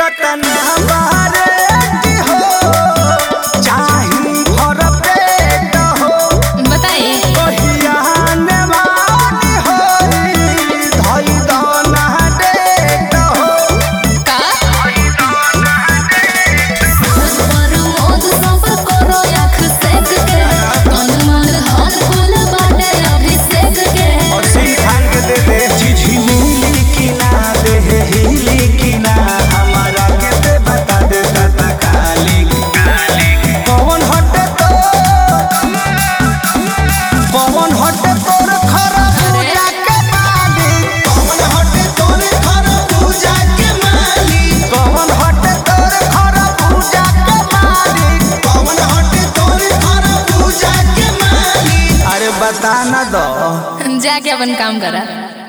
कतना बारे की हो चाही भर पेट हो बताइए कहिया ने वाली हो धई दाना डेट हो का पर मोद सब करो आँख सेक के तन मन हाथ फूल बाटे अभिषेक के और सिंह खान के दे दे चिझी मिली की ना दे हिली की ना हमारा के दे बता दे ता काली कौन हटे तो कौन हटे तोर खरबूजा के मालिक कौन हटे तोर खरबूजा के मालिक कौन हटे तोर खरबूजा के मालिक कौन हटे तोर खरबूजा के मालिक अरे बता ना दो जाके अपन काम करा।